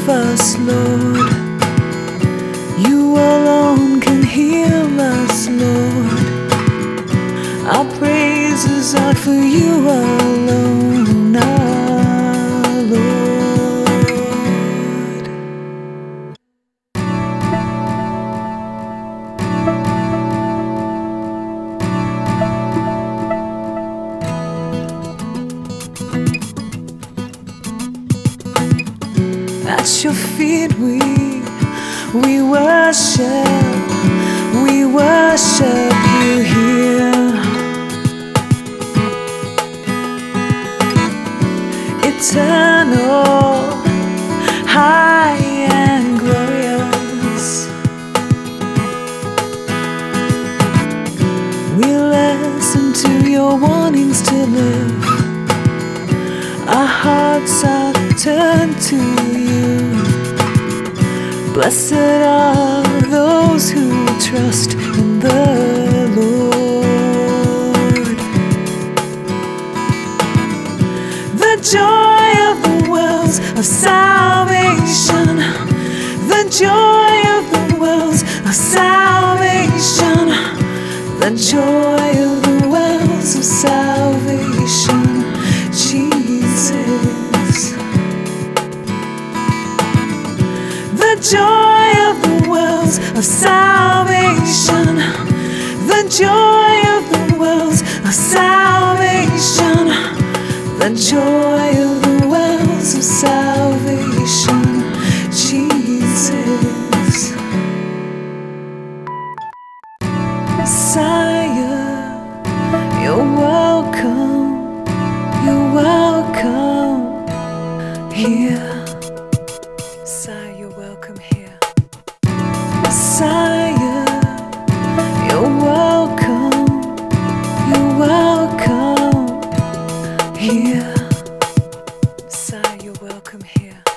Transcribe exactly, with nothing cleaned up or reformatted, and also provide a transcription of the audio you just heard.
save us, Lord. You alone can heal us, Lord. Our praises are for you alone, our Lord. At your feet we, we worship, we worship you here. Eternal, high and glorious, we listen to your warnings to live. Our hearts are turned to you. Blessed are those who trust in the Lord. The joy of the wells of salvation, the joy of the wells of salvation, the joy of the wells of salvation, Jesus. The joy of the wells of salvation, the joy of the wells of salvation, the joy of the wells of salvation, Jesus. Messiah, you're welcome, you're welcome here. Messiah, you're welcome here. Messiah, you're welcome, you're welcome here. Messiah, you're welcome here.